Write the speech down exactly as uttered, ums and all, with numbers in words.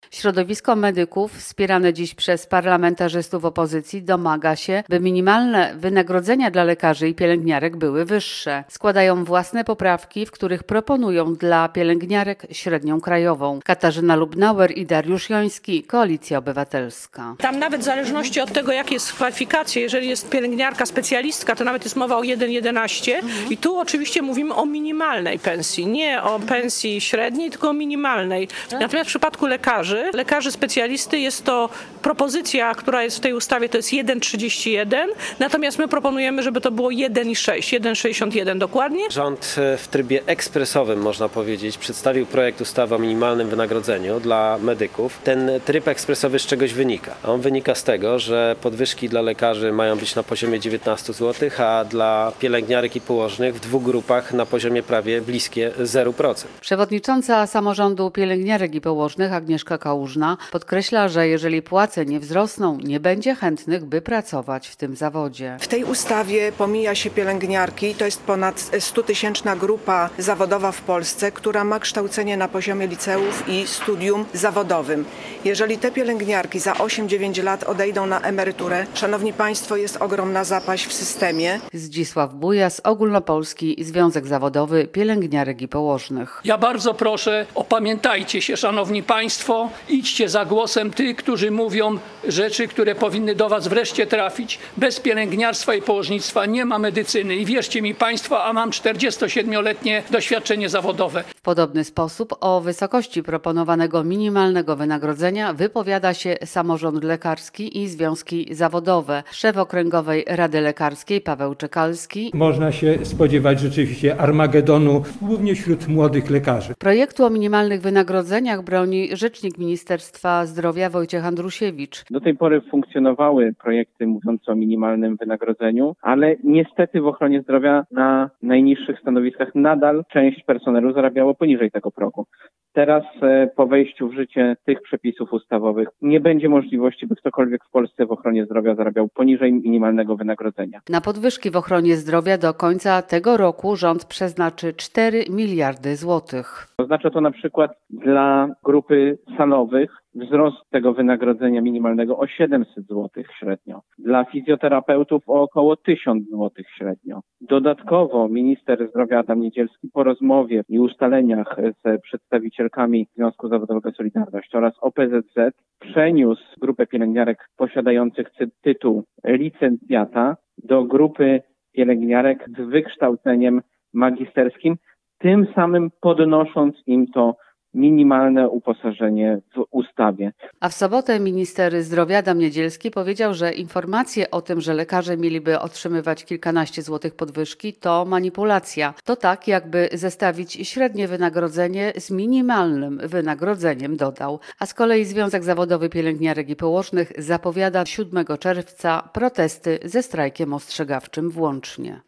Środowisko medyków, wspierane dziś przez parlamentarzystów opozycji, domaga się, by minimalne wynagrodzenia dla lekarzy i pielęgniarek były wyższe. Składają własne poprawki, w których proponują dla pielęgniarek średnią krajową. Katarzyna Lubnauer i Dariusz Joński, Koalicja Obywatelska. Tam nawet w zależności od tego, jakie jest kwalifikacje, jeżeli jest pielęgniarka, specjalistka, to nawet jest mowa o jeden jedenaście mhm. i tu oczywiście mówimy o minimalnej pensji, nie o pensji średniej, tylko o minimalnej. Natomiast w przypadku lekarzy, lekarzy specjalisty jest to propozycja, która jest w tej ustawie, to jest jeden trzydzieści jeden, natomiast my proponujemy, żeby to było jeden sześć, jeden sześćdziesiąt jeden dokładnie. Rząd w trybie ekspresowym, można powiedzieć, przedstawił projekt ustawy o minimalnym wynagrodzeniu dla medyków. Ten tryb ekspresowy z czegoś wynika. On wynika z tego, że podwyżki dla lekarzy mają być na poziomie dziewiętnaście złotych, a dla pielęgniarek i położnych w dwóch grupach na poziomie prawie bliskie zero procent. Przewodnicząca Samorządu Pielęgniarek i Położnych Agnieszka Kałużna podkreśla, że jeżeli płace nie wzrosną, nie będzie chętnych, by pracować w tym zawodzie. W tej ustawie pomija się pielęgniarki. To jest ponad stutysięczna grupa zawodowa w Polsce, która ma kształcenie na poziomie liceów i studium zawodowym. Jeżeli te pielęgniarki za osiem dziewięć lat odejdą na emeryturę, szanowni państwo, jest ogromna zapaść w systemie. Zdzisław Bujas, Ogólnopolski Związek Zawodowy Pielęgniarek i Położnych. Ja bardzo proszę, opamiętajcie się, szanowni państwo, idźcie za głosem tych, którzy mówią rzeczy, które powinny do was wreszcie trafić. Bez pielęgniarstwa i położnictwa nie ma medycyny i wierzcie mi państwo, a mam czterdziestosiedmioletnie doświadczenie zawodowe. W podobny sposób o wysokości proponowanego minimalnego wynagrodzenia wypowiada się samorząd lekarski i związki zawodowe. Szef Okręgowej Rady Lekarskiej Paweł Czekalski. Można się spodziewać rzeczywiście armagedonu, głównie wśród młodych lekarzy. Projektu o minimalnych wynagrodzeniach broni rzecznik Ministerstwa Zdrowia Wojciech Andrusiewicz. Do tej pory funkcjonowały projekty mówiące o minimalnym wynagrodzeniu, ale niestety w ochronie zdrowia na najniższych stanowiskach nadal część personelu zarabiało poniżej tego progu. Teraz po wejściu w życie tych przepisów ustawowych nie będzie możliwości, by ktokolwiek w Polsce w ochronie zdrowia zarabiał poniżej minimalnego wynagrodzenia. Na podwyżki w ochronie zdrowia do końca tego roku rząd przeznaczy cztery miliardy złotych. Oznacza to na przykład dla grupy salowych wzrost tego wynagrodzenia minimalnego o siedemset złotych średnio. Dla fizjoterapeutów o około tysiąc złotych średnio. Dodatkowo minister zdrowia Adam Niedzielski po rozmowie i ustaleniach z przedstawicielkami Związku Zawodowego Solidarność oraz O P Z Z przeniósł grupę pielęgniarek posiadających tytuł licencjata do grupy pielęgniarek z wykształceniem magisterskim, tym samym podnosząc im to minimalne uposażenie w ustawie. A w sobotę minister zdrowia Adam Niedzielski powiedział, że informacje o tym, że lekarze mieliby otrzymywać kilkanaście złotych podwyżki, to manipulacja. To tak, jakby zestawić średnie wynagrodzenie z minimalnym wynagrodzeniem, dodał. A z kolei Związek Zawodowy Pielęgniarek i Położnych zapowiada siódmego czerwca protesty ze strajkiem ostrzegawczym włącznie.